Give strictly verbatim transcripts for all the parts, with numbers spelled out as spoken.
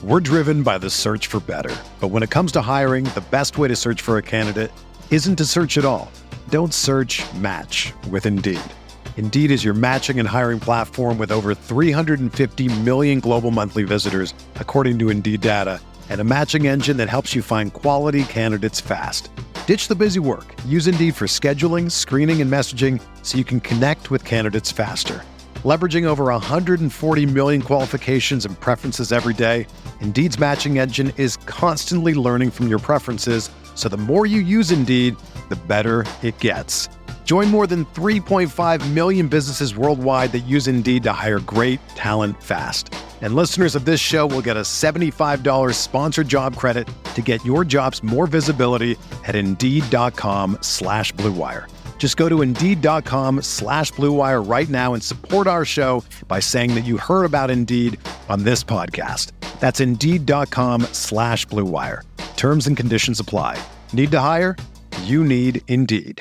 We're driven by the search for better. But when it comes to hiring, the best way to search for a candidate isn't to search at all. Don't search, match with Indeed. Indeed is your matching and hiring platform with over three hundred fifty million global monthly visitors, according to Indeed data, and a matching engine that helps you find quality candidates fast. Ditch the busy work. Use Indeed for scheduling, screening, and messaging so you can connect with candidates faster. Leveraging over one hundred forty million qualifications and preferences every day, Indeed's matching engine is constantly learning from your preferences, so the more you use Indeed, the better it gets. Join more than three point five million businesses worldwide that use Indeed to hire great talent fast. And listeners of this show will get a seventy-five dollars sponsored job credit to get your jobs more visibility at Indeed.com slash Blue Wire. Just go to Indeed.com slash Blue Wire right now and support our show by saying that you heard about Indeed on this podcast. That's Indeed.com slash Blue Wire. Terms and conditions apply. Need to hire? You need Indeed.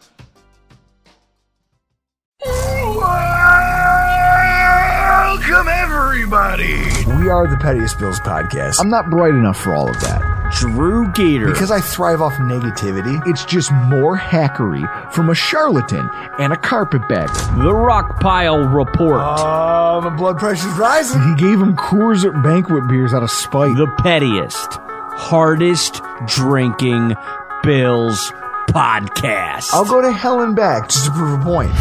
Welcome, everybody. We are the Pettiest Bills podcast. I'm not bright enough for all of that. Drew Gator. Because I thrive off negativity, it's just more hackery from a charlatan and a carpetbagger. The Rockpile Report. Oh, my blood pressure's rising. He gave him Coors at banquet beers out of spite. The pettiest, hardest drinking Bills podcast. I'll go to hell and back just to prove a point.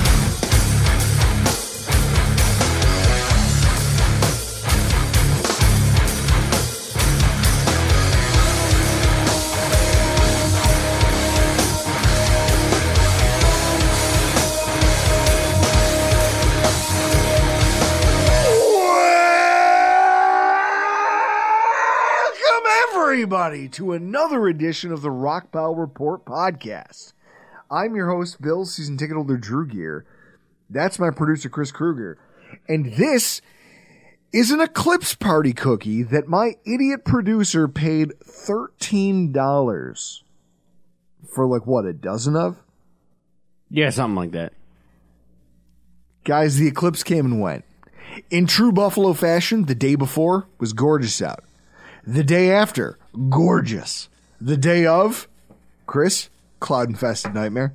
Everybody to another edition of the Rockpile Report podcast. I'm your host, Bill, season ticket holder Drew Gear. That's my producer, Chris Kruger. And this is an Eclipse Party cookie that my idiot producer paid thirteen dollars for, like, what, a dozen of? Yeah, something like that. Guys, the Eclipse came and went. In true Buffalo fashion, the day before was gorgeous out. The day after, gorgeous. The day of, Chris, cloud-infested nightmare.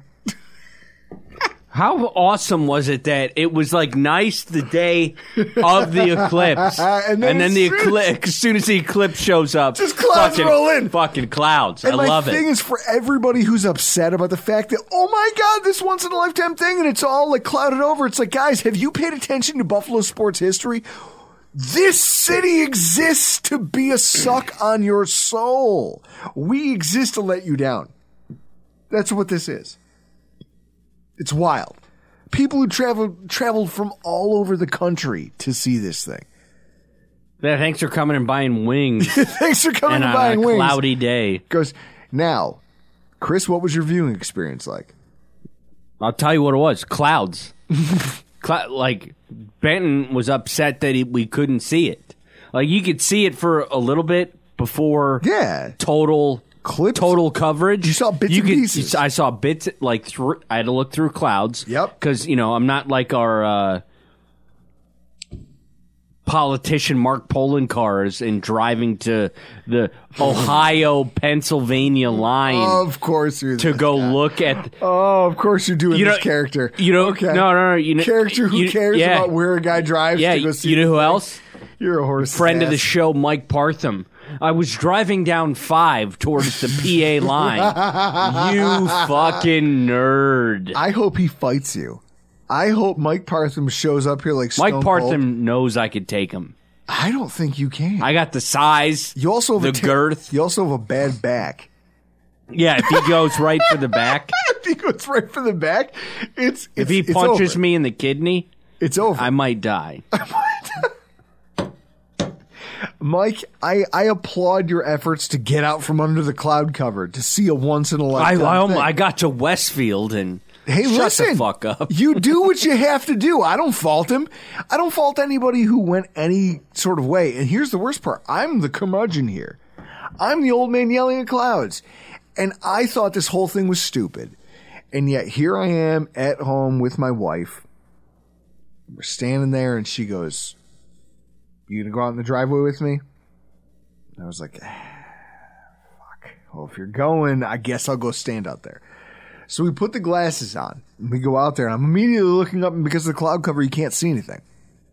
How awesome was it that it was like nice the day of the eclipse, and then, and then the eclipse, as soon as the eclipse shows up, just clouds fucking, roll in, fucking clouds. And I love it. My thing is for everybody who's upset about the fact that, oh my God, this once in a lifetime thing, and it's all like clouded over. It's like, guys, have you paid attention to Buffalo sports history? This city exists to be a suck on your soul. We exist to let you down. That's what this is. It's wild. People who travel traveled from all over the country to see this thing. Yeah, thanks for coming and buying wings. Thanks for coming and, and buying on a wings. Cloudy day. Goes now, Chris. What was your viewing experience like? I'll tell you what it was. Clouds. Cl- like. Benton was upset that he, we couldn't see it. Like, you could see it for a little bit before yeah. total Clips? total coverage. You saw bits you and could, pieces. I saw bits, like, through, I had to look through clouds. Yep. Because, you know, I'm not like our uh, politician Mark Poloncarz and driving to the Ohio-Pennsylvania line. Of course you're To go guy. look at... Oh, of course you're doing you know, this character. You know, okay. no, no, no. You know, character who you, cares yeah. about where a guy drives yeah, to go see you know who thing. else? You're a horse. Friend ass. of the show, Mike Partham. I was driving down five towards the P A line. You fucking nerd. I hope he fights you. I hope Mike Partham shows up here like Stone Mike Partham Cold. knows I could take him. I don't think you can. I got the size, you also have the a ter- girth. You also have a bad back. Yeah, if he goes right for the back. If he goes right for the back, it's, it's If he it's punches over. me in the kidney, it's over. I might die. Mike, I, I applaud your efforts to get out from under the cloud cover to see a once in a I, lifetime I, thing. I got to Westfield and Hey, shut listen, the fuck up. You do what you have to do. I don't fault him. I don't fault anybody who went any sort of way. And here's the worst part. I'm the curmudgeon here. I'm the old man yelling at clouds. And I thought this whole thing was stupid. And yet here I am at home with my wife. We're standing there and she goes, "You gonna go out in the driveway with me?" I was like, ah, fuck. Well, if you're going, I guess I'll go stand out there. So we put the glasses on, and we go out there, and I'm immediately looking up, and because of the cloud cover, you can't see anything.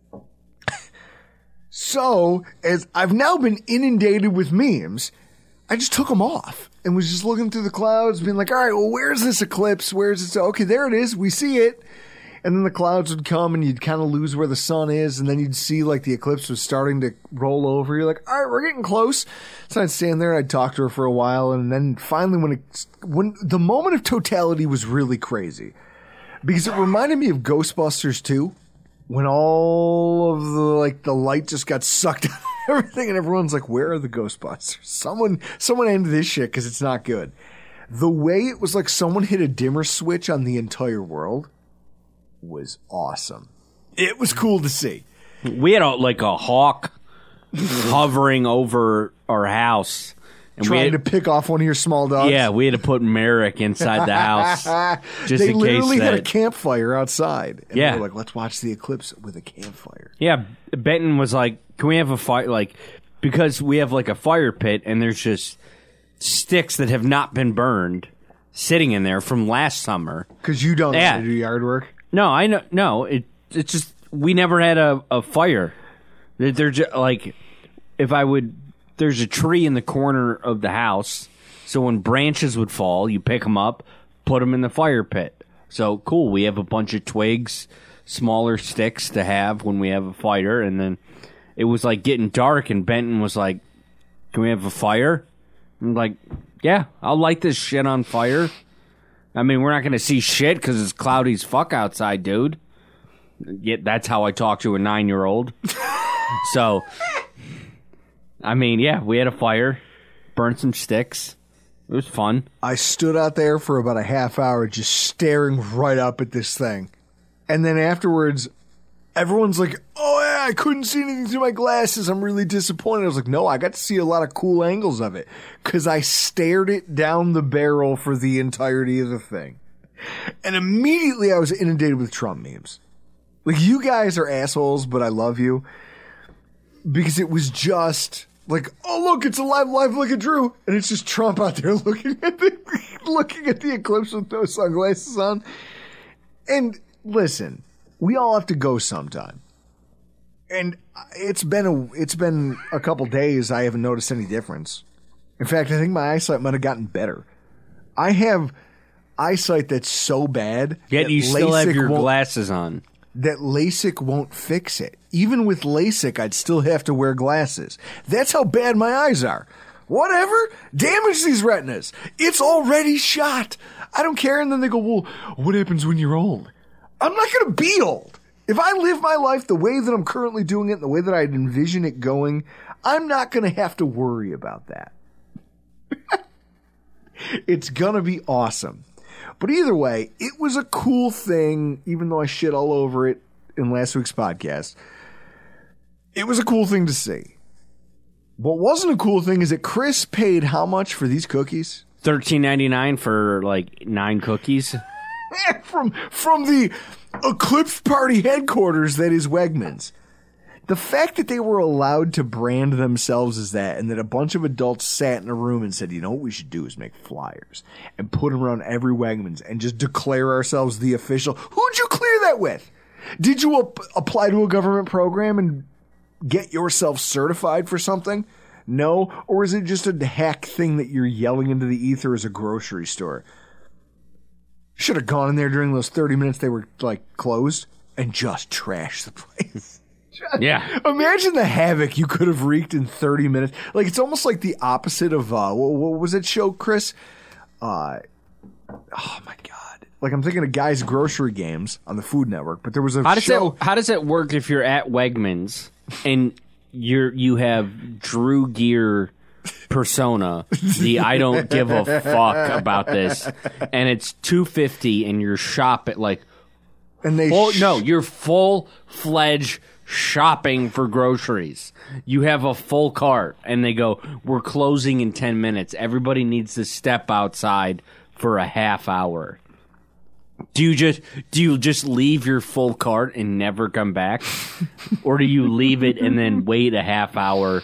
So, as I've now been inundated with memes, I just took them off and was just looking through the clouds, being like, all right, well, where's this eclipse? Where's it? Okay, there it is. We see it. And then the clouds would come and you'd kind of lose where the sun is. And then you'd see like the eclipse was starting to roll over. You're like, all right, we're getting close. So I'd stand there and I'd talk to her for a while. And then finally, when it, when the moment of totality was really crazy, because it reminded me of Ghostbusters two. When all of the, like, the light just got sucked out of everything and everyone's like, where are the Ghostbusters? Someone, someone ended this shit because it's not good. The way it was like someone hit a dimmer switch on the entire world was awesome. It was cool to see. We had a, like a hawk hovering over our house. And Trying we had, to pick off one of your small dogs. Yeah, we had to put Merrick inside the house. Just they in literally case had that, a campfire outside. And yeah. they were like, let's watch the eclipse with a campfire. Yeah, Benton was like, can we have a fire? Like, because we have like a fire pit and there's just sticks that have not been burned sitting in there from last summer. Because you don't yeah. know how to do yard work? No, I know. No, it, it's just, we never had a, a fire. They're, they're just like, if I would... There's a tree in the corner of the house, so when branches would fall, you pick them up, put them in the fire pit. So, cool, we have a bunch of twigs, smaller sticks to have when we have a fire, and then it was like getting dark, and Benton was like, can we have a fire? I'm like, yeah, I'll light this shit on fire. I mean, we're not going to see shit because it's cloudy as fuck outside, dude. Yeah, that's how I talk to a nine-year-old. So... I mean, yeah, we had a fire, burned some sticks. It was fun. I stood out there for about a half hour just staring right up at this thing. And then afterwards, everyone's like, oh, yeah, I couldn't see anything through my glasses. I'm really disappointed. I was like, no, I got to see a lot of cool angles of it because I stared it down the barrel for the entirety of the thing. And immediately I was inundated with Trump memes. Like, you guys are assholes, but I love you. Because it was just like, oh, look, it's a live, live look at Drew. And it's just Trump out there looking at the, looking at the eclipse with no sunglasses on. And listen, we all have to go sometime. And it's been a, it's been a couple days. I haven't noticed any difference. In fact, I think my eyesight might have gotten better. I have eyesight that's so bad. Yet you still LASIK have your won't- glasses on. that LASIK won't fix it. Even with LASIK, I'd still have to wear glasses. That's how bad my eyes are. Whatever. Damage these retinas. It's already shot. I don't care. And then they go, well, what happens when you're old? I'm not going to be old. If I live my life the way that I'm currently doing it, the way that I'd envision it going, I'm not going to have to worry about that. It's going to be awesome. But either way, it was a cool thing, even though I shit all over it in last week's podcast. It was a cool thing to see. What wasn't a cool thing is that Chris paid how much for these cookies? thirteen ninety-nine for like nine cookies. from from the Eclipse Party headquarters that is Wegmans. The fact that they were allowed to brand themselves as that, and that a bunch of adults sat in a room and said, you know what we should do is make flyers and put them around every Wegmans and just declare ourselves the official. Who'd you clear that with? Did you ap- apply to a government program and get yourself certified for something? No? Or is it just a hack thing that you're yelling into the ether as a grocery store? Should have gone in there during those thirty minutes they were, like, closed and just trashed the place. Yeah. Imagine the havoc you could have wreaked in thirty minutes. Like, it's almost like the opposite of, uh, what, what was that show, Chris? Uh, oh, my God. Like, I'm thinking of Guys Grocery Games on the Food Network, but there was a How does show. that How does it work if you're at Wegmans and you're you have Drew Gear persona, the I don't give a fuck about this, and it's two fifty, and you're shop at like, and they full, sh- no, you're full fledged shopping for groceries. You have a full cart, and they go, we're closing in ten minutes. Everybody needs to step outside for a half hour. Do you just do you just leave your full cart and never come back, or do you leave it and then wait a half hour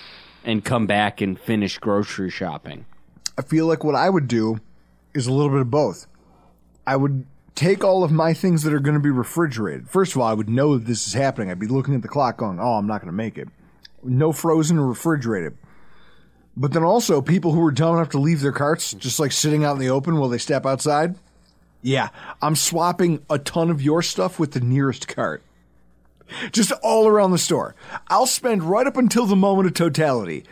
and come back and finish grocery shopping. I feel like what I would do is a little bit of both. I would take all of my things that are going to be refrigerated. First of all, I would know that this is happening. I'd be looking at the clock going, oh, I'm not going to make it. No frozen or refrigerated. But then also, people who are dumb enough to leave their carts just like sitting out in the open while they step outside. Yeah, I'm swapping a ton of your stuff with the nearest cart. Just all around the store. I'll spend right up until the moment of totality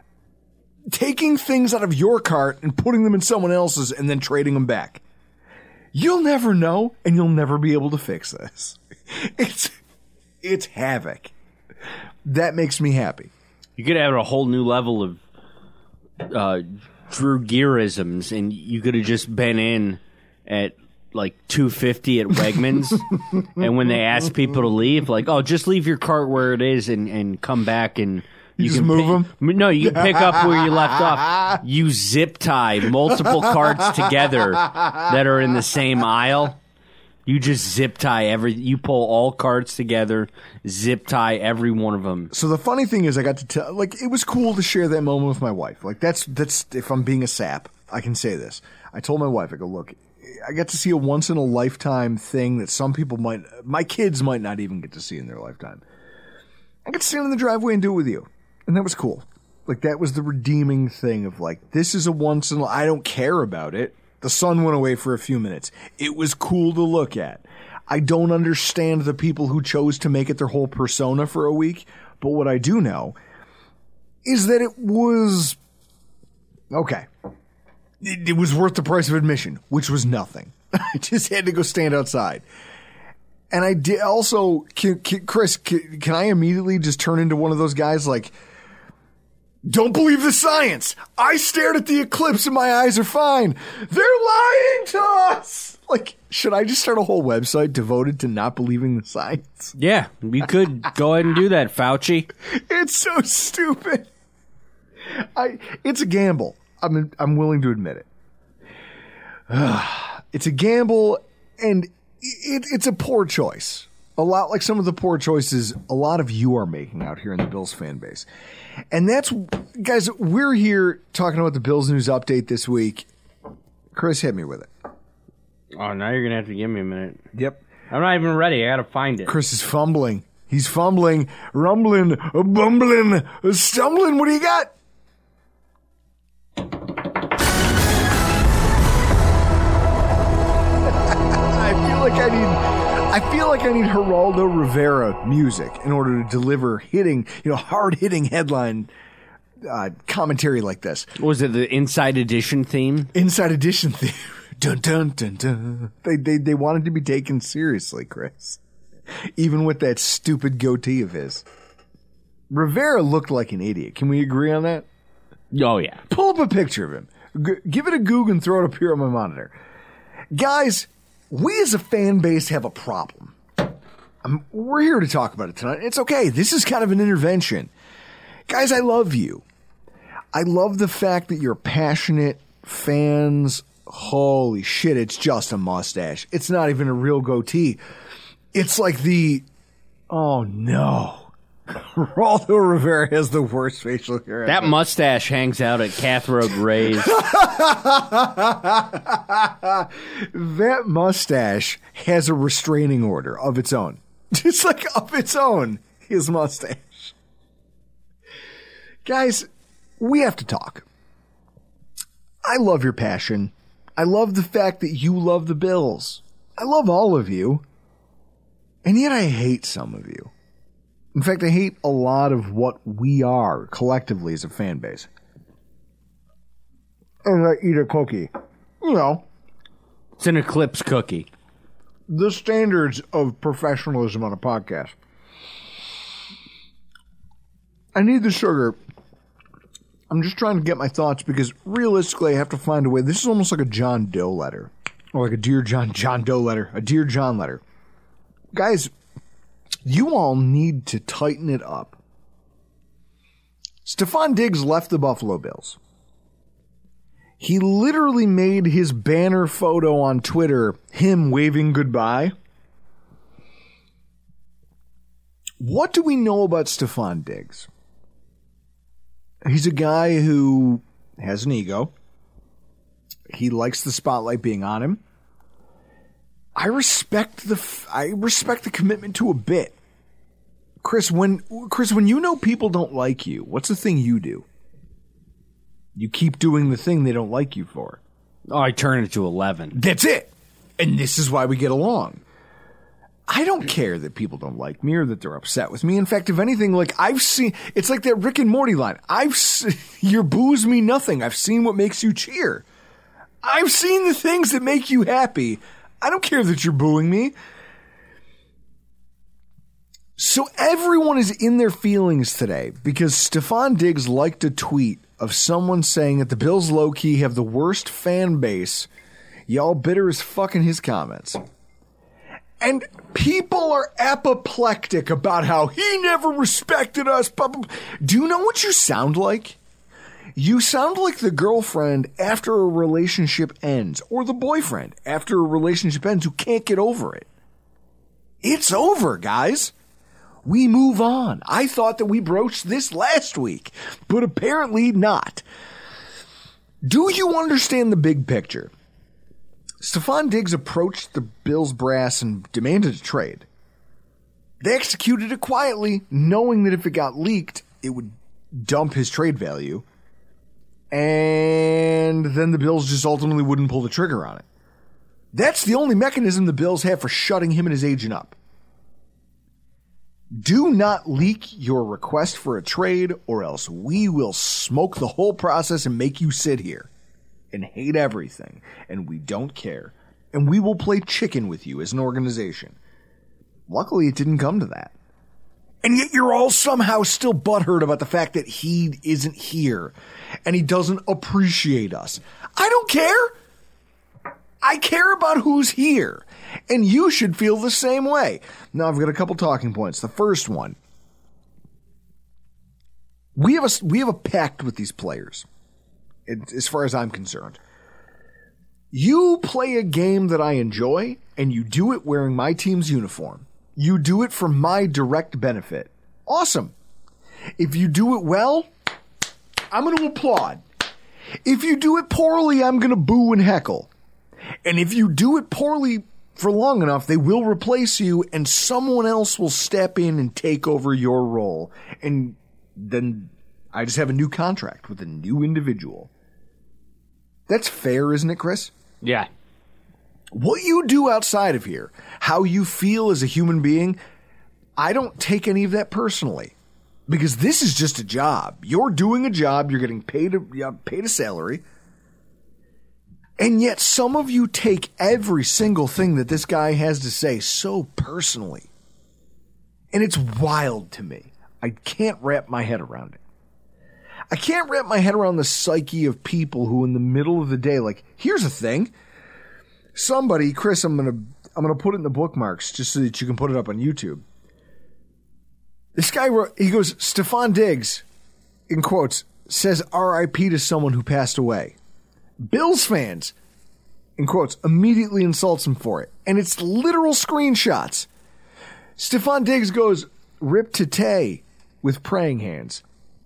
taking things out of your cart and putting them in someone else's and then trading them back. You'll never know, and you'll never be able to fix this. It's it's havoc. That makes me happy. You could have a whole new level of uh, Drew Gearisms, and you could have just been in at like two fifty at Wegmans, and when they ask people to leave, like, oh, just leave your cart where it is and, and come back and You, you just can move pick, them? No, you can pick up where you left off. You zip tie multiple carts together that are in the same aisle. You just zip tie every. You pull all carts together, zip tie every one of them. So the funny thing is, I got to tell, like, it was cool to share that moment with my wife. Like, that's that's if I'm being a sap, I can say this. I told my wife, I go, look, I got to see a once in a lifetime thing that some people might, my kids might not even get to see in their lifetime. I got to stand in the driveway and do it with you. And that was cool. Like, that was the redeeming thing of, like, this is a once in a... I don't care about it. The sun went away for a few minutes. It was cool to look at. I don't understand the people who chose to make it their whole persona for a week. But what I do know is that it was... Okay. It, it was worth the price of admission, which was nothing. I just had to go stand outside. And I did also... Can, can, Chris, can, can I immediately just turn into one of those guys like... Don't believe the science. I stared at the eclipse and my eyes are fine. They're lying to us. Like, should I just start a whole website devoted to not believing the science? Yeah, you could go ahead and do that, Fauci. It's so stupid. I. It's a gamble. I'm. I'm willing to admit it. Uh, it's a gamble, and it, it's a poor choice. A lot like some of the poor choices a lot of you are making out here in the Bills fan base. And that's, guys, we're here talking about the Bills news update this week. Chris, hit me with it. Oh, now you're going to have to give me a minute. Yep. I'm not even ready. I got to find it. Chris is fumbling. He's fumbling, rumbling, bumbling, stumbling. What do you got? I feel like I need... I feel like I need Geraldo Rivera music in order to deliver hitting, you know, hard-hitting headline uh, commentary like this. What was it, the Inside Edition theme? Inside Edition theme. Dun, dun, dun, dun. They, they, they wanted to be taken seriously, Chris. Even with that stupid goatee of his. Rivera looked like an idiot. Can we agree on that? Oh, yeah. Pull up a picture of him. G- give it a Goog and throw it up here on my monitor. Guys... We as a fan base have a problem. Um, we're here to talk about it tonight. It's okay. This is kind of an intervention. Guys, I love you. I love the fact that you're passionate fans. Holy shit, it's just a mustache. It's not even a real goatee. It's like the... Oh, no. Geraldo Rivera has the worst facial hair. That mustache hangs out at Cathode Rays. That mustache has a restraining order of its own. Just like of its own, his mustache. Guys, we have to talk. I love your passion. I love the fact that you love the Bills. I love all of you. And yet I hate some of you. In fact, I hate a lot of what we are collectively as a fan base. And I eat a cookie. You know. It's an Eclipse cookie. The standards of professionalism on a podcast. I need the sugar. I'm just trying to get my thoughts because realistically I have to find a way. This is almost like a John Doe letter. Or like a Dear John, John Doe letter. A Dear John letter. Guys... You all need to tighten it up. Stefon Diggs left the Buffalo Bills. He literally made his banner photo on Twitter him waving goodbye. What do we know about Stefon Diggs? He's a guy who has an ego. He likes the spotlight being on him. I respect the I respect the commitment to a bit. Chris, when Chris, when you know people don't like you, what's the thing you do? You keep doing the thing they don't like you for. Oh, I turn it to eleven. That's it. And this is why we get along. I don't care that people don't like me or that they're upset with me. In fact, if anything, like I've seen, it's like that Rick and Morty line. I've se- your boos mean nothing. I've seen what makes you cheer. I've seen the things that make you happy. I don't care that you're booing me. So everyone is in their feelings today because Stefon Diggs liked a tweet of someone saying that the Bills low-key have the worst fan base. Y'all bitter as fucking his comments. And people are apoplectic about how he never respected us. Do you know what you sound like? You sound like the girlfriend after a relationship ends, or the boyfriend after a relationship ends who can't get over it. It's over, guys. We move on. I thought that we broached this last week, but apparently not. Do you understand the big picture? Stefon Diggs approached the Bills brass and demanded a trade. They executed it quietly, knowing that if it got leaked, it would dump his trade value. And then the Bills just ultimately wouldn't pull the trigger on it. That's the only mechanism the Bills have for shutting him and his agent up. Do not leak your request for a trade, or else we will smoke the whole process and make you sit here and hate everything, and we don't care. And we will play chicken with you as an organization. Luckily, it didn't come to that. And yet you're all somehow still butthurt about the fact that he isn't here and he doesn't appreciate us. I don't care. I care about who's here. And you should feel the same way. Now, I've got a couple talking points. The first one. We have a, we have a pact with these players, as far as I'm concerned. You play a game that I enjoy, and you do it wearing my team's uniform. You do it for my direct benefit. Awesome. If you do it well, I'm going to applaud. If you do it poorly, I'm going to boo and heckle. And if you do it poorly for long enough, they will replace you and someone else will step in and take over your role. And then I just have a new contract with a new individual. That's fair, isn't it, Chris? Yeah. What you do outside of here, how you feel as a human being, I don't take any of that personally. Because this is just a job. You're doing a job, you're getting paid a, you know, paid a salary. And yet some of you take every single thing that this guy has to say so personally. And it's wild to me. I can't wrap my head around it. I can't wrap my head around the psyche of people who in the middle of the day, like, here's the thing. Somebody, Chris, I'm going to I'm gonna put it in the bookmarks just so that you can put it up on YouTube. This guy wrote, he goes, Stefon Diggs, in quotes, says R I P to someone who passed away. Bills fans, in quotes, immediately insults him for it. And it's literal screenshots. Stefon Diggs goes, rip to Tay with praying hands.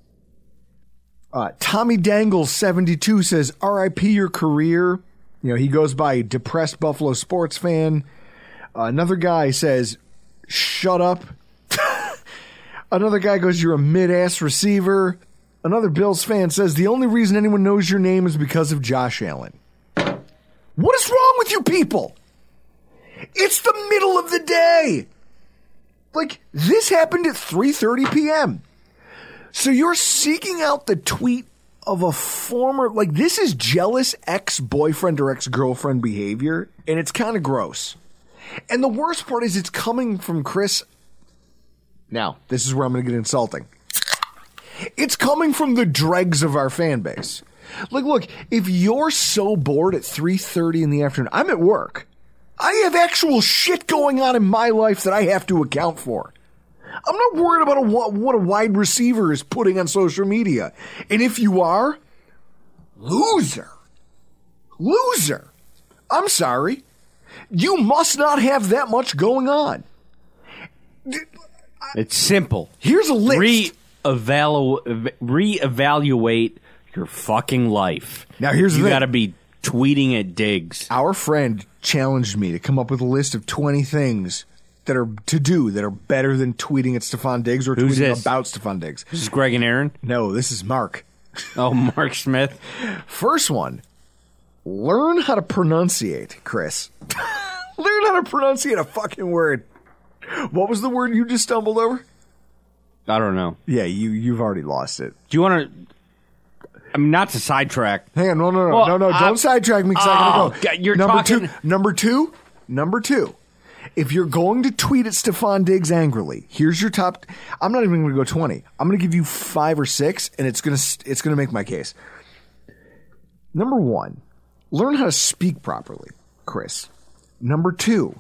Uh, Tommy Dangles seventy-two says, R I P your career. You know, he goes by depressed Buffalo sports fan. Uh, another guy says, shut up. Another guy goes, you're a mid-ass receiver. Another Bills fan says, the only reason anyone knows your name is because of Josh Allen. What is wrong with you people? It's the middle of the day. Like, this happened at three thirty p.m. So you're seeking out the tweet of a former, like, this is jealous ex-boyfriend or ex-girlfriend behavior, and it's kind of gross. And the worst part is it's coming from Chris. Now, this is where I'm going to get insulting. It's coming from the dregs of our fan base. Like, look, if you're so bored at three thirty in the afternoon, I'm at work. I have actual shit going on in my life that I have to account for. I'm not worried about a, what a wide receiver is putting on social media. And if you are, loser. Loser. I'm sorry. You must not have that much going on. It's simple. Here's a list. Read, evalu- reevaluate your fucking life. Now, here's the you thing. got to be tweeting at Diggs. Our friend challenged me to come up with a list of twenty things that are to do that are better than tweeting at Stephon Diggs or Who's tweeting this? about Stephon Diggs. This is Greg and Aaron? No, this is Mark. Oh, Mark Smith. First one, learn how to pronunciate, Chris. Learn how to pronunciate a fucking word. What was the word you just stumbled over? I don't know. Yeah, you, you've already lost it. Do you want to... I mean, not to sidetrack. Hang on, no, no, no, Well, no, no, I- don't sidetrack me because Oh, I gotta go. God, you're number talking- two, number two, number two. If you're going to tweet at Stephon Diggs angrily, here's your top. I'm not even going to go twenty. I'm going to give you five or six, and it's going to it's going to make my case. Number one, learn how to speak properly, Chris. Number two,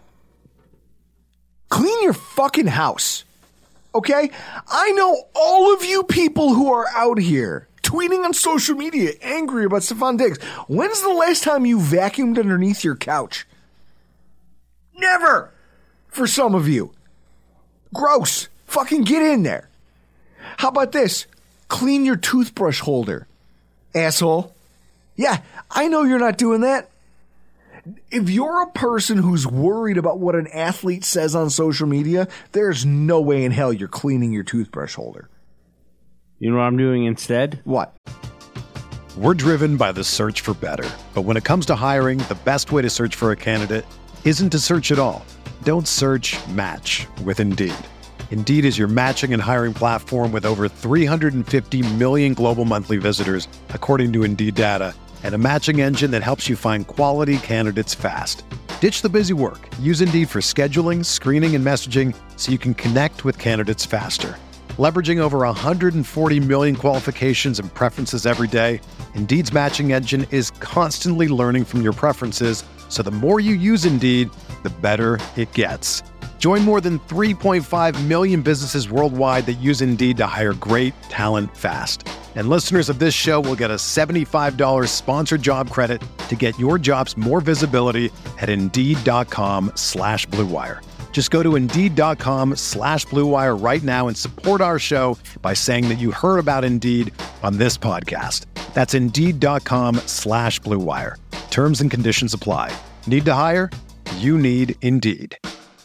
clean your fucking house. Okay? I know all of you people who are out here tweeting on social media angry about Stephon Diggs. When's the last time you vacuumed underneath your couch? Never! For some of you. Gross. Fucking get in there. How about this? Clean your toothbrush holder, asshole. Yeah, I know you're not doing that. If you're a person who's worried about what an athlete says on social media, there's no way in hell you're cleaning your toothbrush holder. You know what I'm doing instead? What? We're driven by the search for better. But when it comes to hiring, the best way to search for a candidate isn't to search at all. Don't search, match with Indeed. Indeed is your matching and hiring platform with over three hundred fifty million global monthly visitors, according to Indeed data, and a matching engine that helps you find quality candidates fast. Ditch the busy work. Use Indeed for scheduling, screening, and messaging so you can connect with candidates faster. Leveraging over one hundred forty million qualifications and preferences every day, Indeed's matching engine is constantly learning from your preferences, so the more you use Indeed, the better it gets. Join more than three point five million businesses worldwide that use Indeed to hire great talent fast. And listeners of this show will get a seventy-five dollars sponsored job credit to get your jobs more visibility at Indeed.com slash Blue Wire. Just go to Indeed.com slash Blue Wire right now and support our show by saying that you heard about Indeed on this podcast. That's Indeed.com slash Blue Wire. Terms and conditions apply. Need to hire? You need Indeed.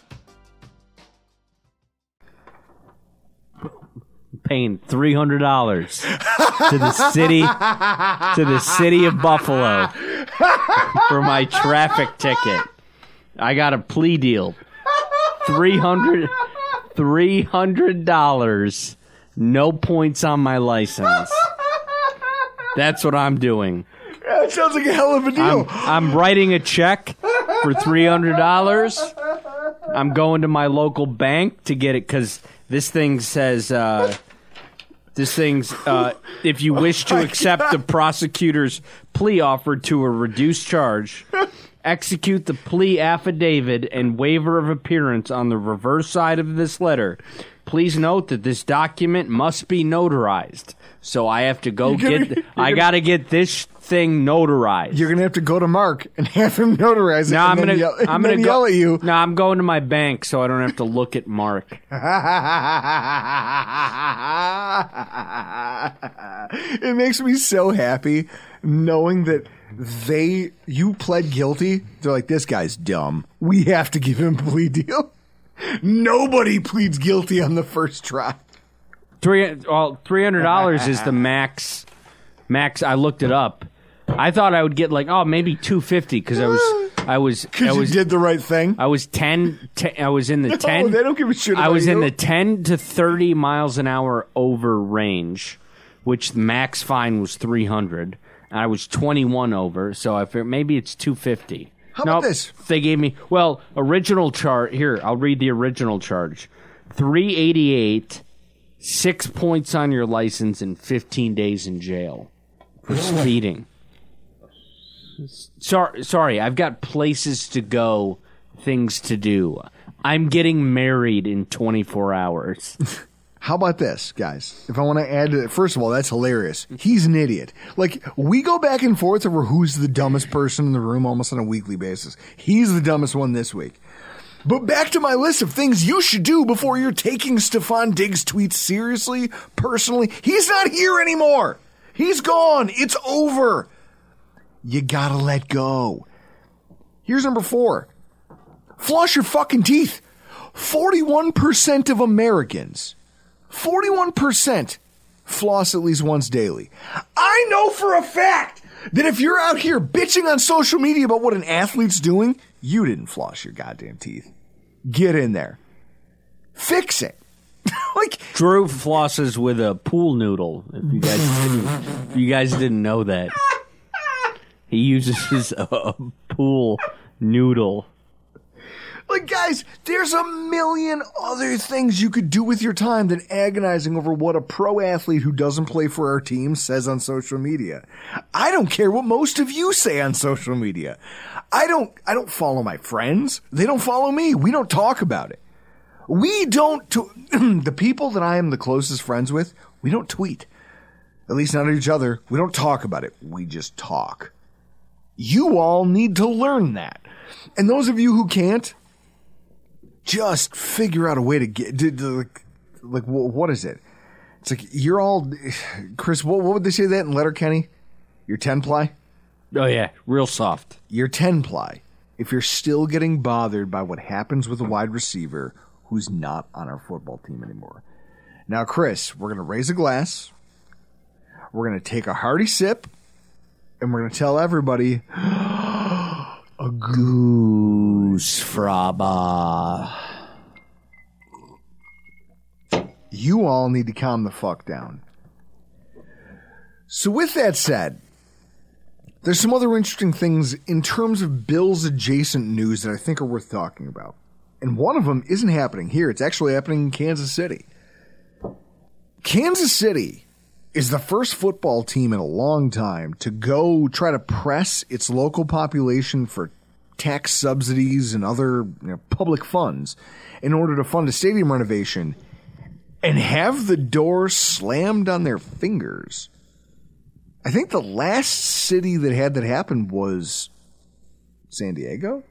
Paying three hundred dollars to the city to the city of Buffalo for my traffic ticket. I got a plea deal. three hundred dollars three hundred dollars, no points on my license. That's what I'm doing. That sounds like a hell of a deal. I'm, I'm writing a check for three hundred dollars. I'm going to my local bank to get it because this thing says, uh, this thing's, uh, if you wish to accept the prosecutor's plea offer to a reduced charge, execute the plea affidavit and waiver of appearance on the reverse side of this letter. Please note that this document must be notarized. So I have to go You're gonna- get, you're I gonna- got to get this thing notarized. You're gonna have to go to Mark and have him notarize it. No, and I'm then gonna, yell, and I'm then gonna yell go, at you. No, I'm going to my bank so I don't have to look at Mark. It makes me so happy knowing that they you pled guilty. They're like, this guy's dumb. We have to give him a plea deal. Nobody pleads guilty on the first try. Three, well, three hundred dollars is the max. Max. I looked it up. I thought I would get like, oh, maybe two fifty because I was, I was, I Because you was, did the right thing. I was ten, ten. I was in the ten. Oh, they don't give a shit I about was in you. the ten to thirty miles an hour over range, which the max fine was three hundred. I was twenty-one over, so I figured maybe it's two fifty. How about Nope, this? They gave me well original charge. Here, I'll read the original charge: three eighty-eight, six points on your license, and fifteen days in jail for speeding. Sorry, sorry, I've got places to go, things to do. I'm getting married in twenty-four hours. How about this, guys? If I want to add to it, first of all, that's hilarious. He's an idiot. Like, we go back and forth over who's the dumbest person in the room almost on a weekly basis. He's the dumbest one this week. But back to my list of things you should do before you're taking Stephon Diggs' tweets seriously, personally. He's not here anymore. He's gone. It's over. You gotta let go. Here's number four. Floss your fucking teeth. forty-one percent of Americans, forty-one percent floss at least once daily. I know for a fact that if you're out here bitching on social media about what an athlete's doing, you didn't floss your goddamn teeth. Get in there. Fix it. Like Drew flosses with a pool noodle. If you guys didn't, if you guys didn't know that, he uses a pool noodle. Like, guys, there's a million other things you could do with your time than agonizing over what a pro athlete who doesn't play for our team says on social media. I don't care what most of you say on social media. I don't, I don't follow my friends. They don't follow me. We don't talk about it. We don't, t- the people that I am the closest friends with, we don't tweet. At least not at each other. We don't talk about it. We just talk. You all need to learn that. And those of you who can't, just figure out a way to get, to, to, like, like, what is it? It's like, you're all, Chris, what, what would they say that in Letterkenny? You're ten-ply? Oh, yeah, real soft. You're ten-ply. If you're still getting bothered by what happens with a wide receiver who's not on our football team anymore. Now, Chris, we're going to raise a glass. We're going to take a hearty sip. And we're going to tell everybody, a goose fraba. You all need to calm the fuck down. So with that said, there's some other interesting things in terms of Bills adjacent news that I think are worth talking about. And one of them isn't happening here. It's actually happening in Kansas City. Kansas City is the first football team in a long time to go try to press its local population for tax subsidies and other you know, public funds in order to fund a stadium renovation and have the door slammed on their fingers. I think the last city that had that happen was San Diego?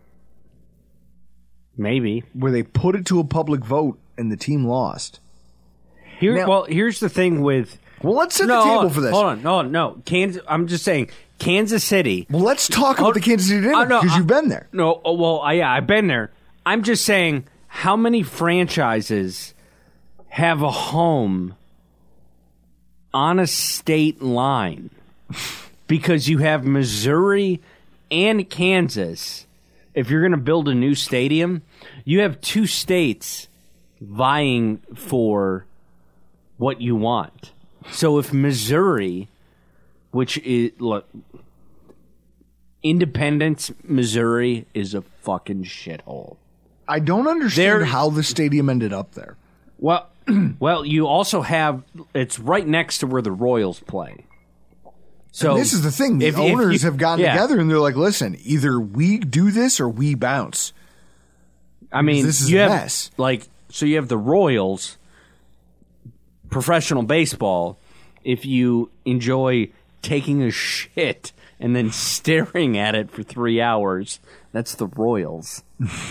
Maybe. Where they put it to a public vote and the team lost. Here, Now, well, here's the thing with... Well, let's set no, the table hold on, for this. Hold on, no, no. Kansas, I'm just saying, Kansas City... Well, let's talk about the Kansas City dinner, because uh, no, you've been there. No, oh, well, uh, yeah, I've been there. I'm just saying, how many franchises have a home on a state line? Because you have Missouri and Kansas. If you're going to build a new stadium, you have two states vying for what you want. So if Missouri, which is look, Independence, Missouri is a fucking shithole. I don't understand There- how the stadium ended up there. Well, well, you also have it's right next to where the Royals play. So And this is the thing. The if- if owners you- have gotten yeah. together and they're like, listen, either we do this or we bounce. I mean, this is you a have mess. like so you have the Royals, professional baseball. If you enjoy taking a shit and then staring at it for three hours, that's the Royals.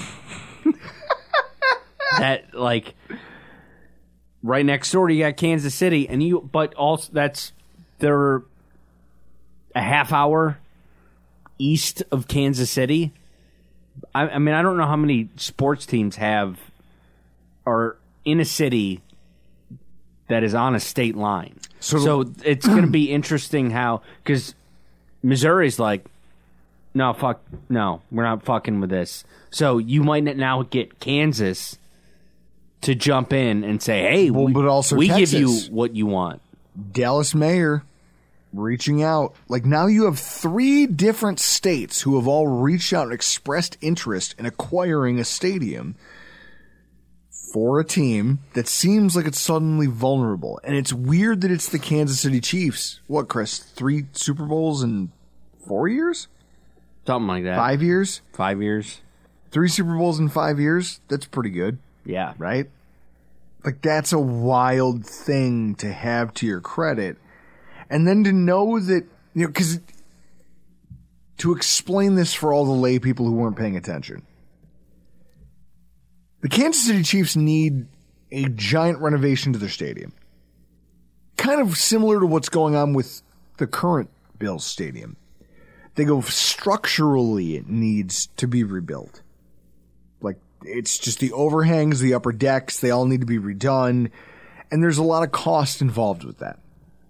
That like right next door, you got Kansas City, and you. But also that's they're a half hour east of Kansas City. I, I mean, I don't know how many sports teams have are in a city that is on a state line. So- So, it's going to be interesting how because Missouri's like, no, fuck, no, we're not fucking with this. So you might now get Kansas to jump in and say, hey, Well, we, but also we give you Texas. what you want. Dallas mayor reaching out. Like now you have three different states who have all reached out and expressed interest in acquiring a stadium for a team that seems like it's suddenly vulnerable. And it's weird that it's the Kansas City Chiefs. What, Chris? Three Super Bowls in four years? Something like that. Five years? Five years. Three Super Bowls in five years? That's pretty good, Yeah. right? Like that's a wild thing to have to your credit. And then to know that, you know, because to explain this for all the lay people who weren't paying attention, The Kansas City Chiefs need a giant renovation to their stadium. Kind of similar to what's going on with the current Bills stadium. They go structurally it needs to be rebuilt. Like, it's just the overhangs, the upper decks, they all need to be redone. And there's a lot of cost involved with that.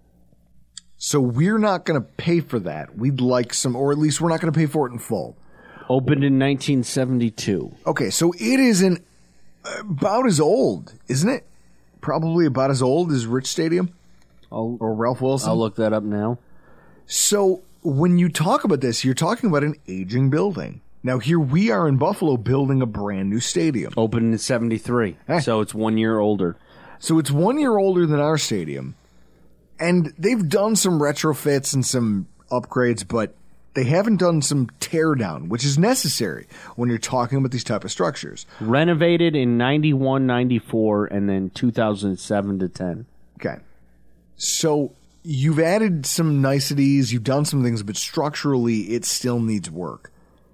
So we're not going to pay for that. We'd like some, or at least we're not going to pay for it in full. Opened in nineteen seventy-two. Okay, so it is an, about as old, isn't it? Probably about as old as Rich Stadium I'll, or Ralph Wilson. I'll look that up now. So when you talk about this, you're talking about an aging building. Now, here we are in Buffalo building a brand new stadium. Opened in seventy-three, Eh. so it's one year older. So it's one year older than our stadium. And they've done some retrofits and some upgrades, but they haven't done some teardown, which is necessary when you're talking about these type of structures. Renovated in ninety-one, ninety-four, and then two thousand seven to ten. Okay. So you've added some niceties, you've done some things, but structurally it still needs work.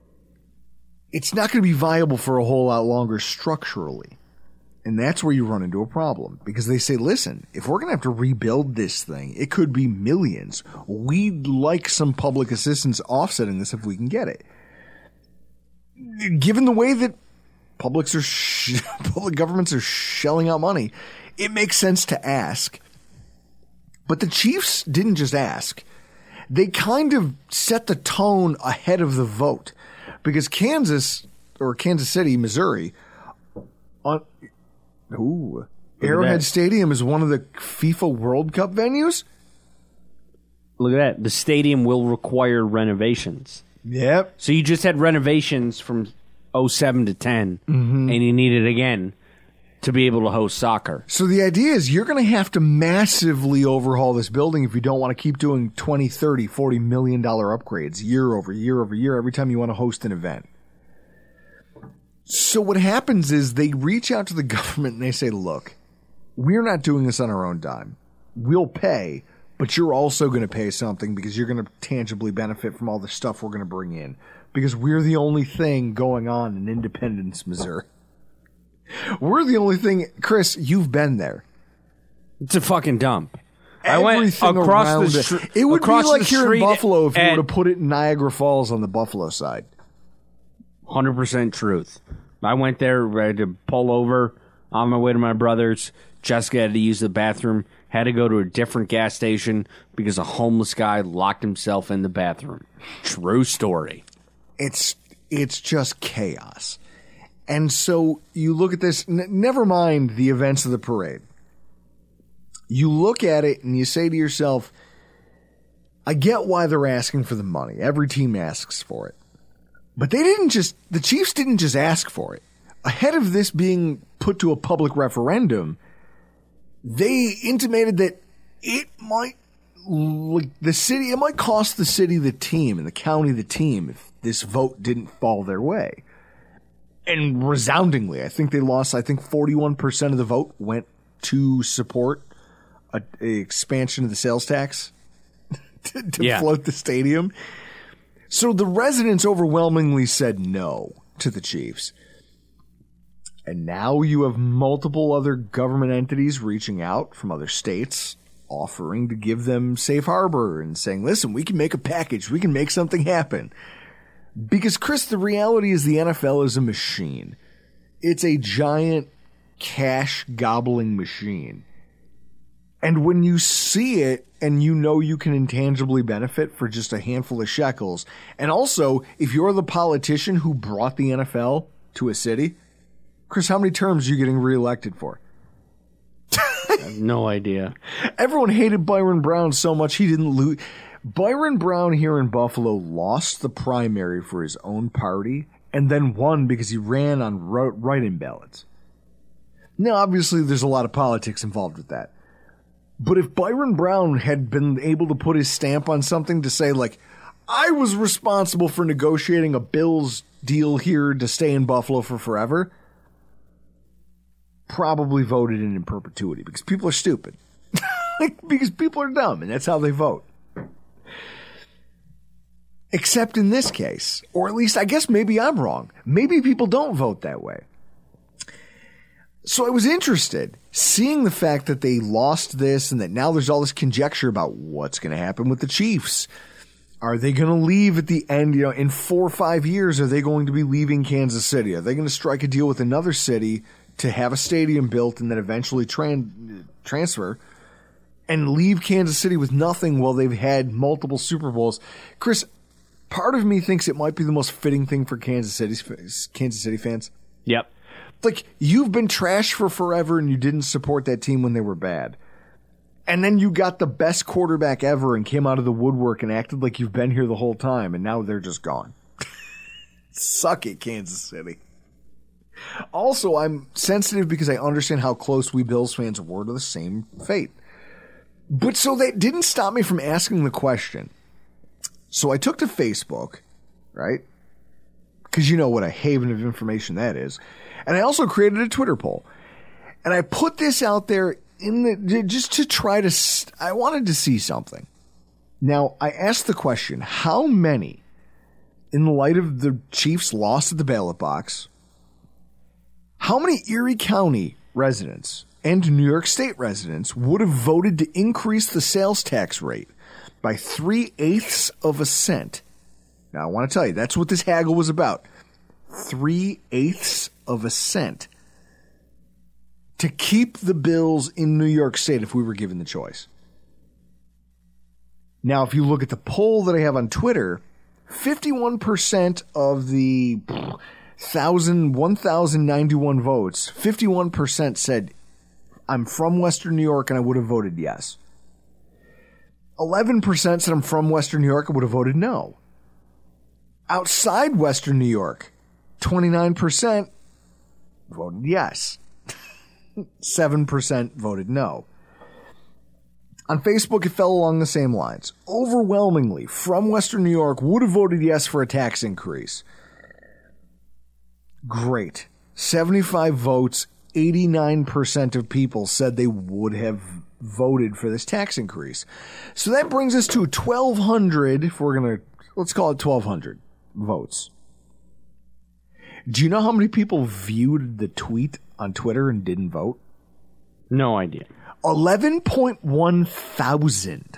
It's not going to be viable for a whole lot longer structurally. And that's where you run into a problem. Because they say, listen, if we're going to have to rebuild this thing, it could be millions. We'd like some public assistance offsetting this if we can get it. Given the way that publics are sh- public governments are shelling out money, it makes sense to ask. But the Chiefs didn't just ask. They kind of set the tone ahead of the vote. Because Kansas, or Kansas City, Missouri, on... Ooh. Arrowhead Stadium is one of the FIFA World Cup venues? Look at that. The stadium will require renovations. Yep. So you just had renovations from oh seven to ten, mm-hmm. and you need it again to be able to host soccer. So the idea is you're going to have to massively overhaul this building if you don't want to keep doing twenty, thirty, forty million dollar upgrades year over year over year every time you want to host an event. So what happens is they reach out to the government and they say, look, we're not doing this on our own dime. We'll pay, but you're also going to pay something because you're going to tangibly benefit from all the stuff we're going to bring in because we're the only thing going on in Independence, Missouri. We're the only thing. Chris, you've been there. It's a fucking dump. Everything I went across around the it. street. It would be like here in street Buffalo if you and- were to put it in Niagara Falls on the Buffalo side. one hundred percent truth. I went there ready to pull over on my way to my brother's. Jessica had to use the bathroom, had to go to a different gas station because a homeless guy locked himself in the bathroom. True story. It's it's just chaos. And so you look at this, n- never mind the events of the parade. You look at it and you say to yourself, I get why they're asking for the money. Every team asks for it. But they didn't just, the Chiefs didn't just ask for it. Ahead of this being put to a public referendum, they intimated that it might, like the city, it might cost the city the team and the county the team if this vote didn't fall their way. And resoundingly, I think they lost, I think forty-one percent of the vote went to support a, a expansion of the sales tax to, to Yeah. float the stadium. So the residents overwhelmingly said no to the Chiefs. And now you have multiple other government entities reaching out from other states, offering to give them safe harbor and saying, listen, we can make a package. We can make something happen. Because, Chris, the reality is the N F L is a machine. It's a giant cash-gobbling machine. And when you see it and you know you can intangibly benefit for just a handful of shekels, and also, if you're the politician who brought the N F L to a city, Chris, how many terms are you getting reelected for? I have no idea. Everyone hated Byron Brown so much he didn't lose. Byron Brown here in Buffalo lost the primary for his own party and then won because he ran on write-in ballots. Now, obviously, there's a lot of politics involved with that. But if Byron Brown had been able to put his stamp on something to say, like, I was responsible for negotiating a Bills deal here to stay in Buffalo for forever, probably voted in in perpetuity because people are stupid. Because people are dumb, and that's how they vote. Except in this case, or at least I guess maybe I'm wrong. Maybe people don't vote that way. So I was interested, seeing the fact that they lost this and that now there's all this conjecture about what's going to happen with the Chiefs. Are they going to leave at the end? You know, in four or five years, are they going to be leaving Kansas City? Are they going to strike a deal with another city to have a stadium built and then eventually tran- transfer and leave Kansas City with nothing while they've had multiple Super Bowls? Chris, part of me thinks it might be the most fitting thing for Kansas City, Kansas City fans. Yep. Like, you've been trash for forever and you didn't support that team when they were bad. And then you got the best quarterback ever and came out of the woodwork and acted like you've been here the whole time, and now they're just gone. Suck it, Kansas City. Also, I'm sensitive because I understand how close we Bills fans were to the same fate. But so that didn't stop me from asking the question. So I took to Facebook, right? Because you know what a haven of information that is. And I also created a Twitter poll. And I put this out there in the just to try to, I wanted to see something. Now, I asked the question, how many, in the light of the Chiefs' loss at the ballot box, how many Erie County residents and New York State residents would have voted to increase the sales tax rate by three-eighths of a cent? Now, I want to tell you, that's what this haggle was about. Three-eighths of a cent to keep the Bills in New York State if we were given the choice. Now, if you look at the poll that I have on Twitter, fifty-one percent of the one thousand ninety-one votes, fifty-one percent said, I'm from Western New York and I would have voted yes. eleven percent said I'm from Western New York and would have voted no. Outside Western New York, twenty-nine percent voted yes. seven percent voted no. On Facebook, it fell along the same lines. Overwhelmingly, from Western New York would have voted yes for a tax increase. Great. seventy-five votes, eighty-nine percent of people said they would have voted for this tax increase. So that brings us to twelve hundred, if we're going to, let's call it twelve hundred votes. Do you know how many people viewed the tweet on Twitter and didn't vote? No idea. eleven point one thousand.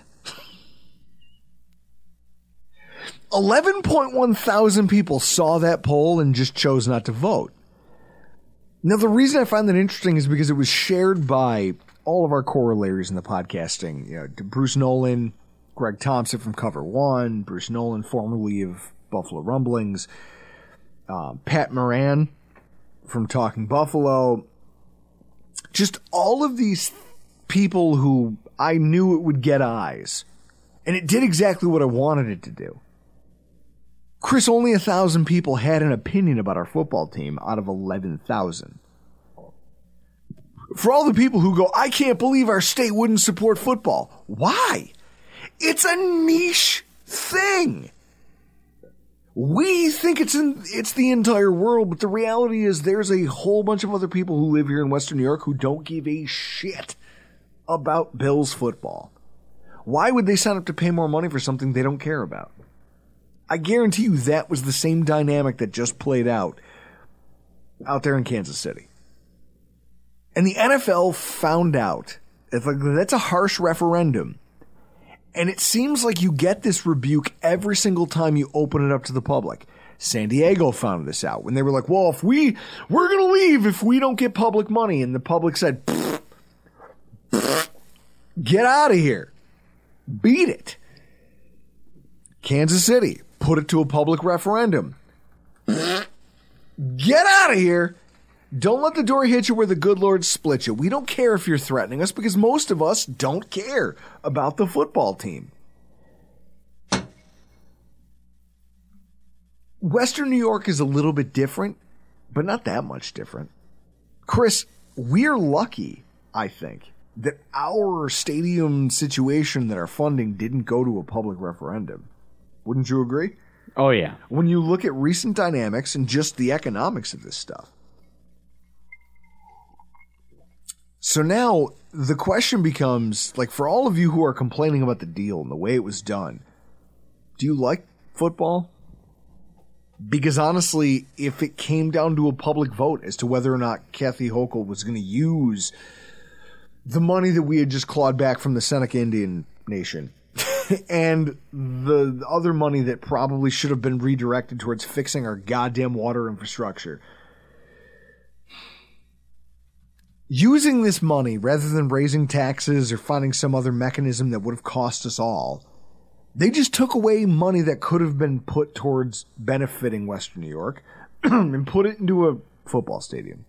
eleven point one thousand people saw that poll and just chose not to vote. Now, the reason I find that interesting is because it was shared by all of our corollaries in the podcasting. You know, Bruce Nolan, Greg Thompson from Cover One, Bruce Nolan, formerly of Buffalo Rumblings, um, Pat Moran from Talking Buffalo. Just all of these people who I knew it would get eyes. And it did exactly what I wanted it to do. Chris, only a thousand people had an opinion about our football team out of eleven thousand. For all the people who go, I can't believe our state wouldn't support football. Why? It's a niche thing. We think it's in, it's the entire world, but the reality is there's a whole bunch of other people who live here in Western New York who don't give a shit about Bills football. Why would they sign up to pay more money for something they don't care about? I guarantee you that was the same dynamic that just played out out there in Kansas City. And the N F L found out. It's like, that's a harsh referendum. And it seems like you get this rebuke every single time you open it up to the public. San Diego found this out when they were like, well, if we, we're going to leave if we don't get public money. And the public said, pfft, pfft, get out of here. Beat it. Kansas City, put it to a public referendum. Get out of here. Don't let the door hit you where the good Lord split you. We don't care if you're threatening us because most of us don't care about the football team. Western New York is a little bit different, but not that much different. Chris, we're lucky, I think, that our stadium situation, that our funding didn't go to a public referendum. Wouldn't you agree? Oh, yeah. When you look at recent dynamics and just the economics of this stuff. So now the question becomes, like, for all of you who are complaining about the deal and the way it was done, do you like football? Because honestly, if it came down to a public vote as to whether or not Kathy Hochul was going to use the money that we had just clawed back from the Seneca Indian Nation and the other money that probably should have been redirected towards fixing our goddamn water infrastructure, using this money rather than raising taxes or finding some other mechanism that would have cost us all, they just took away money that could have been put towards benefiting Western New York and put it into a football stadium.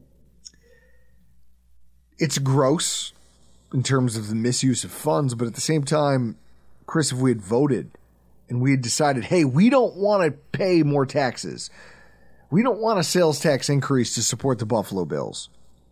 It's gross in terms of the misuse of funds, but at the same time, Chris, if we had voted and we had decided, hey, we don't want to pay more taxes, we don't want a sales tax increase to support the Buffalo Bills,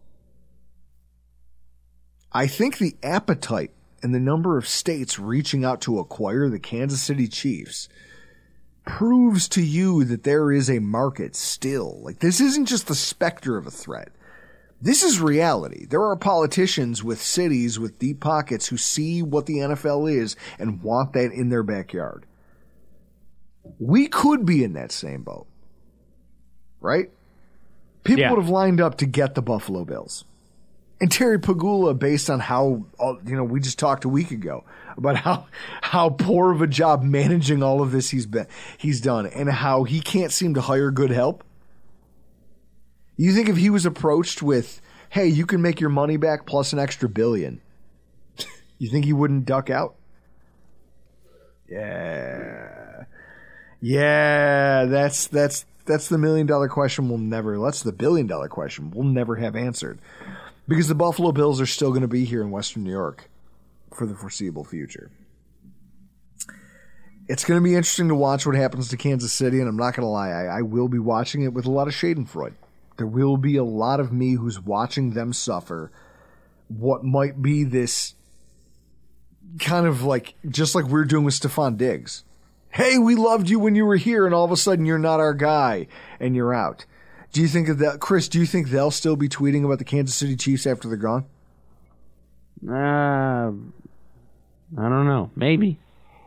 I think the appetite and the number of states reaching out to acquire the Kansas City Chiefs proves to you that there is a market still. Like, this isn't just the specter of a threat. This is reality. There are politicians with cities with deep pockets who see what the N F L is and want that in their backyard. We could be in that same boat, right? People Yeah. would have lined up to get the Buffalo Bills. And Terry Pagula, based on how, you know, we just talked a week ago about how how poor of a job managing all of this he's been he's done, and how he can't seem to hire good help. You think if he was approached with, hey, you can make your money back plus an extra billion, you think he wouldn't duck out? Yeah. Yeah, that's that's that's the million dollar question we'll never, that's the billion dollar question we'll never have answered. Because the Buffalo Bills are still going to be here in Western New York for the foreseeable future. It's going to be interesting to watch what happens to Kansas City, and I'm not going to lie, I, I will be watching it with a lot of schadenfreude. There will be a lot of me who's watching them suffer what might be this kind of like, just like we're doing with Stephon Diggs. Hey, we loved you when you were here, and all of a sudden you're not our guy, and you're out. Do you think that, Chris, do you think they'll still be tweeting about the Kansas City Chiefs after they're gone? Uh, I don't know. Maybe.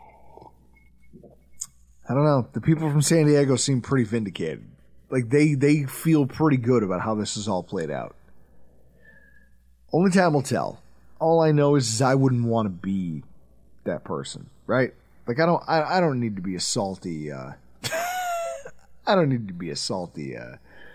I don't know. The people from San Diego seem pretty vindicated. Like, they, they feel pretty good about how this is all played out. Only time will tell. All I know is, is I wouldn't want to be that person, right? Like, I don't I, I don't need to be a salty... Uh, I don't need to be a salty... Uh,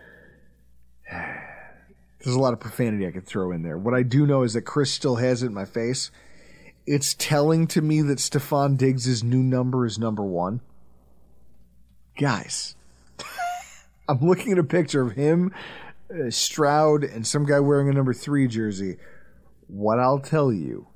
there's a lot of profanity I could throw in there. What I do know is that Chris still has it in my face. It's telling to me that Stephon Diggs' new number is number one. Guys, I'm looking at a picture of him, uh, Stroud, and some guy wearing a number three jersey. What I'll tell you,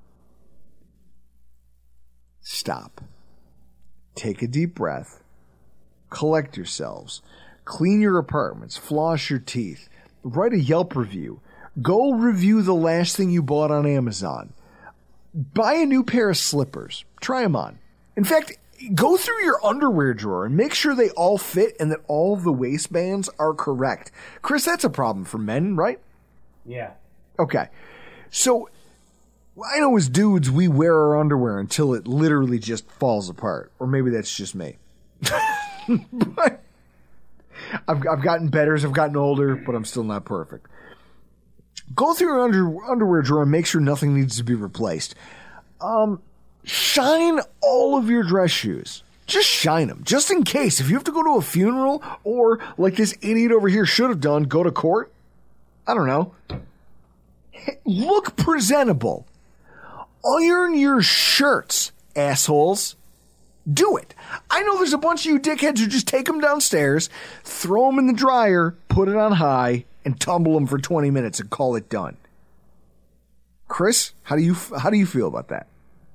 stop. Take a deep breath. Collect yourselves. Clean your apartments. Floss your teeth. Write a Yelp review. Go review the last thing you bought on Amazon. Buy a new pair of slippers. Try them on. In fact, go through your underwear drawer and make sure they all fit and that all of the waistbands are correct. Chris, that's a problem for men, right? Yeah. Okay. So, I know as dudes, we wear our underwear until it literally just falls apart. Or maybe that's just me. But I've, I've gotten better as I've gotten older, but I'm still not perfect. Go through your under, underwear drawer and make sure nothing needs to be replaced. Um, shine all of your dress shoes. Just shine them, just in case. If you have to go to a funeral, or like this idiot over here should have done, go to court. I don't know. Look presentable. Iron your shirts, assholes. Do it. I know there's a bunch of you dickheads who just take them downstairs, throw them in the dryer, put it on high, and tumble them for twenty minutes and call it done. Chris, how do you how do you feel about that?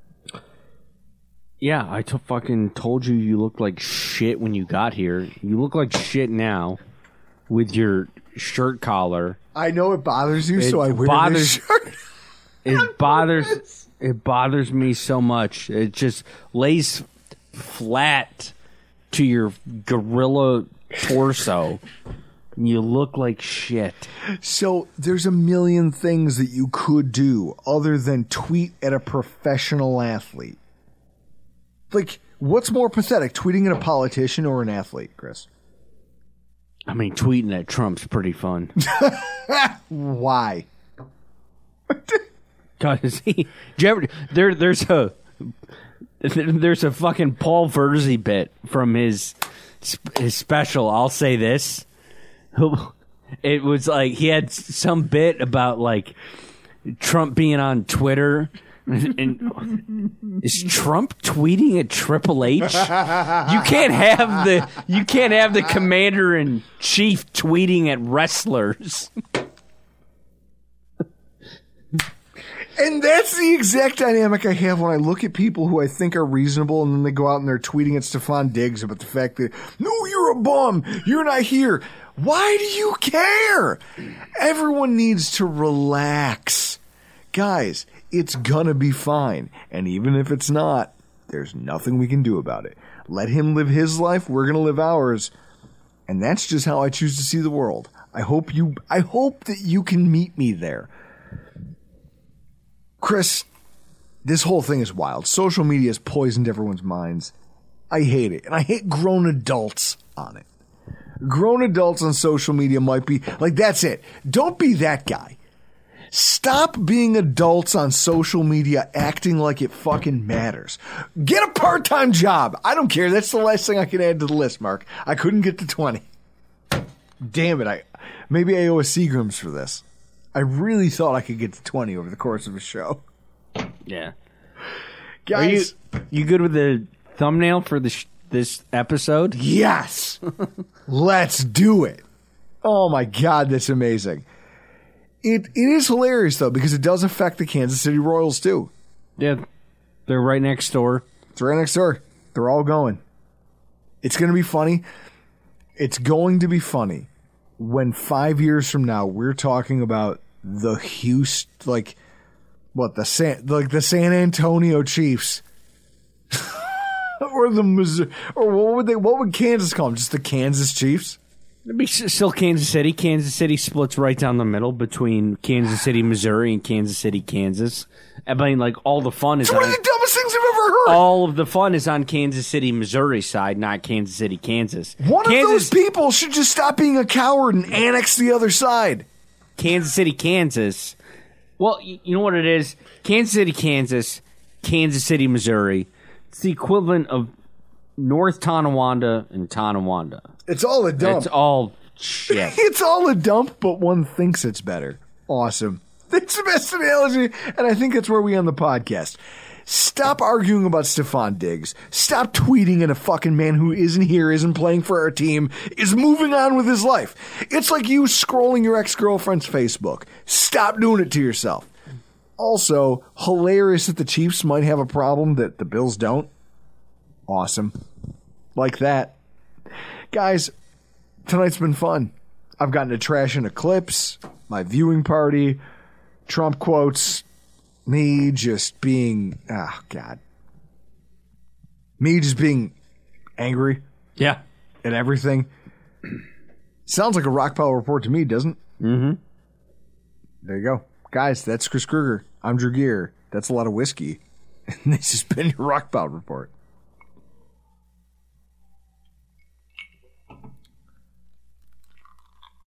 Yeah, I t- fucking told you you looked like shit when you got here. You look like shit now with your shirt collar. I know it bothers you, It so I wear bothers- this shirt. It bothers it bothers me so much. It just lays flat to your gorilla torso. You look like shit. So there's a million things that you could do other than tweet at a professional athlete. Like, what's more pathetic, tweeting at a politician or an athlete, Chris? I mean, tweeting at Trump's pretty fun. Why? Because he, did you ever, there, there's a there's a fucking Paul Verzi bit from his his special. I'll say this. It was like he had some bit about like Trump being on Twitter. And is Trump tweeting at Triple H? You can't have the you can't have the commander in chief tweeting at wrestlers. And that's the exact dynamic I have when I look at people who I think are reasonable, and then they go out and they're tweeting at Stephon Diggs about the fact that, no, you're a bum, you're not here. Why do you care? Everyone needs to relax. Guys, it's gonna be fine. And even if it's not, there's nothing we can do about it. Let him live his life, we're gonna live ours. And that's just how I choose to see the world. I hope you I hope that you can meet me there. Chris, this whole thing is wild. Social media has poisoned everyone's minds. I hate it. And I hate grown adults on it. Grown adults on social media might be like, that's it. Don't be that guy. Stop being adults on social media acting like it fucking matters. Get a part-time job. I don't care. That's the last thing I can add to the list, Mark. I couldn't get to twenty. Damn it. I Maybe I owe a Seagrams for this. I really thought I could get to twenty over the course of a show. Yeah. Guys. Are you, you good with the thumbnail for the sh- this episode? Yes. Let's do it. Oh, my God. That's amazing. It It is hilarious, though, because it does affect the Kansas City Royals, too. Yeah. They're right next door. It's right next door. They're all going. It's going to be funny. It's going to be funny when five years from now we're talking about the Houston, like, what, the San, like the San Antonio Chiefs. or the Missouri, or what would they, what would Kansas call them? Just the Kansas Chiefs? It'd be still Kansas City. Kansas City splits right down the middle between Kansas City, Missouri, and Kansas City, Kansas. I mean, like, all the fun is it's on... one of the dumbest things I've ever heard. All of the fun is on Kansas City, Missouri side, not Kansas City, Kansas. One Kansas, of those people should just stop being a coward and annex the other side. Kansas City, Kansas. Well, you know what it is? Kansas City, Kansas, Kansas City, Missouri. It's the equivalent of North Tonawanda and Tonawanda. It's all a dump. It's all shit. It's all a dump, but one thinks it's better. Awesome. That's the best analogy, and I think that's where we end the podcast. Stop arguing about Stephon Diggs. Stop tweeting at a fucking man who isn't here, isn't playing for our team, is moving on with his life. It's like you scrolling your ex-girlfriend's Facebook. Stop doing it to yourself. Also, hilarious that the Chiefs might have a problem that the Bills don't. Awesome. Like that. Guys, tonight's been fun. I've gotten to trash into clips, my viewing party, Trump quotes, me just being, oh, God. Me just being angry. Yeah. At everything. Sounds like a Rock Pile report to me, doesn't it? Mm-hmm. There you go. Guys, that's Chris Kruger. I'm Drew Gear. That's a lot of whiskey. And this has been your Rock Pile report.